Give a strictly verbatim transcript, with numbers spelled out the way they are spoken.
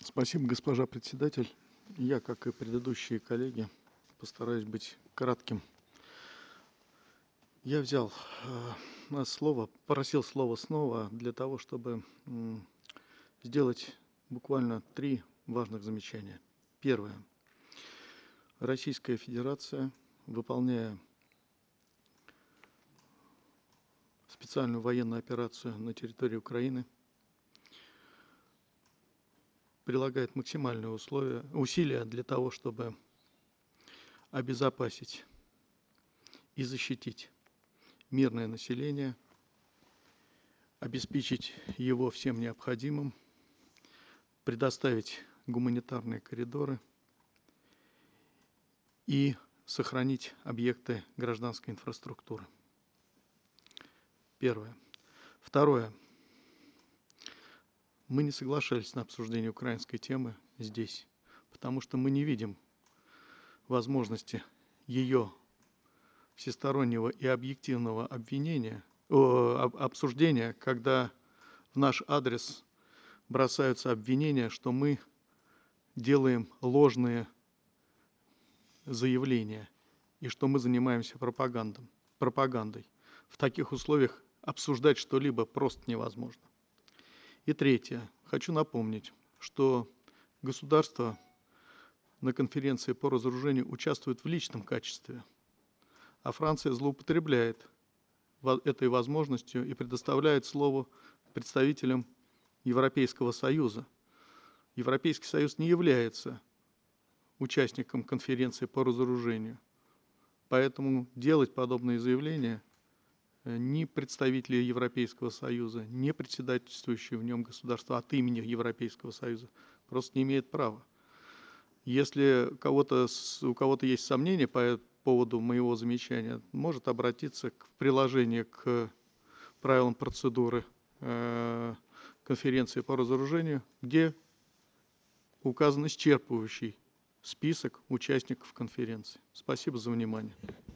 Спасибо, госпожа председатель. Я, как и предыдущие коллеги, постараюсь быть кратким. Я взял э, слово, просил слово снова для того, чтобы м, сделать буквально три важных замечания. Первое. Российская Федерация, выполняя специальную военную операцию на территории Украины, прилагает максимальные условия, усилия для того, чтобы обезопасить и защитить мирное население, обеспечить его всем необходимым, предоставить гуманитарные коридоры и сохранить объекты гражданской инфраструктуры. Первое. Второе. Мы не соглашались на обсуждение украинской темы здесь, потому что мы не видим возможности ее всестороннего и объективного обвинения, о, обсуждения, когда в наш адрес бросаются обвинения, что мы делаем ложные заявления и что мы занимаемся пропагандой. пропагандой. В таких условиях обсуждать что-либо просто невозможно. И третье. Хочу напомнить, что государство на конференции по разоружению участвует в личном качестве, а Франция злоупотребляет этой возможностью и предоставляет слово представителям Европейского Союза. Европейский Союз не является участником конференции по разоружению. Поэтому делать подобные заявления ни представители Европейского Союза, ни председательствующие в нем государства от имени Европейского Союза просто не имеют права. Если кого-то, у кого-то есть сомнения по поводу моего замечания, может обратиться к приложению к правилам процедуры э, конференции по разоружению, где указан исчерпывающий список участников конференции. Спасибо за внимание.